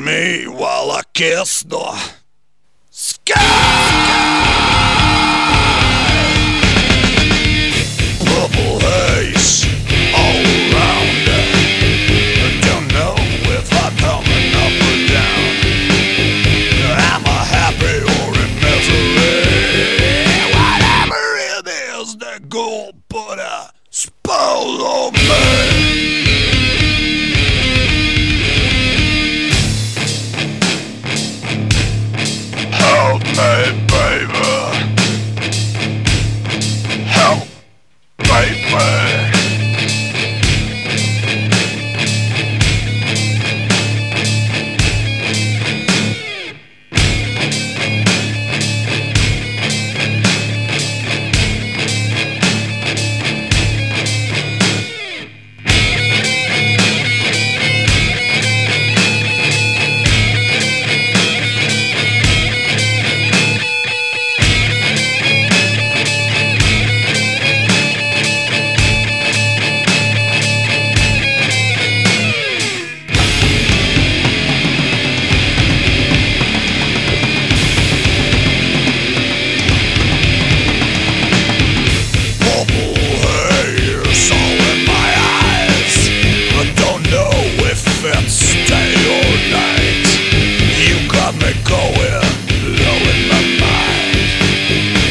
me while I kiss the sky. Purple haze all around. I don't know if I'm coming up or down. Am I happy or in misery? Whatever it is, the ghoul put a spell on me. Help me, baby. Help, baby.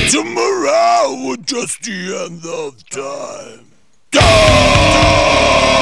Tomorrow, just the end of time. Die!